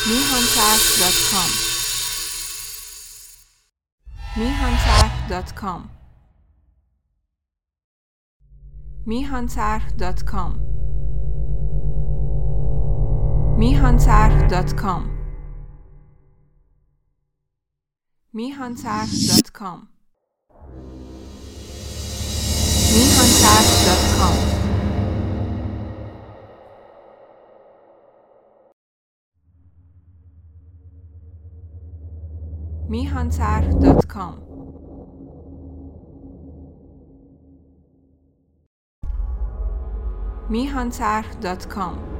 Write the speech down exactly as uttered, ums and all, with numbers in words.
میهانطرح دات کام میهانطرح دات کام میهانطرح دات کام میهانطرح دات کام میهانطرح دات کام میهانطرح دات کام میهانطرح دات کام میهانطرح دات کام